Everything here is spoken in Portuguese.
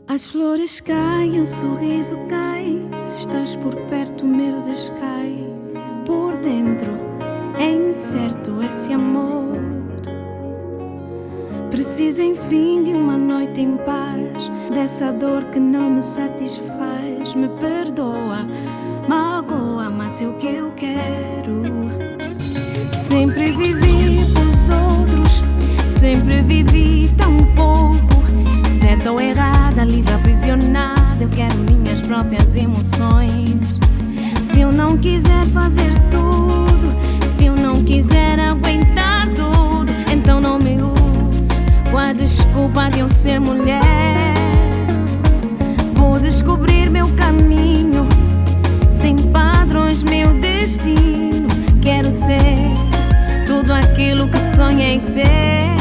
As flores caem, o sorriso cai. Se estás por perto, o medo descai. Por dentro é incerto esse amor. Preciso enfim de uma noite em paz, dessa dor que não me satisfaz. Me perdoa, magoa, mas é o que eu quero. Sempre vivi pros outros, sempre vivi tão pouco. Certa ou errada, livre, aprisionada, eu quero minhas próprias emoções. Se eu não quiser fazer tudo, se eu não quiser aguentar tudo, então não me use com a desculpa de eu ser mulher. Vou descobrir meu caminho, sem padrões, meu destino. Quero ser tudo aquilo que sonhei ser.